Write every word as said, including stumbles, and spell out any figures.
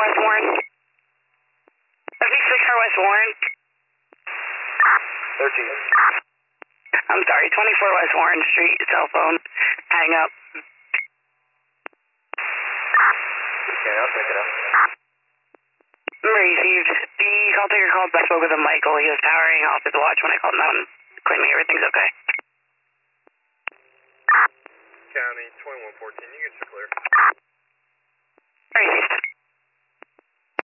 West Warren. F B six four West Warren. thirteen. I'm sorry, twenty-four West Warren Street, cell phone. Hang up. Okay, I'll pick it up. Received. The call taker called. I spoke with him, Michael. He was powering off his watch when I called him out and claiming everything's okay. County twenty-one fourteen, you get your clear. Received.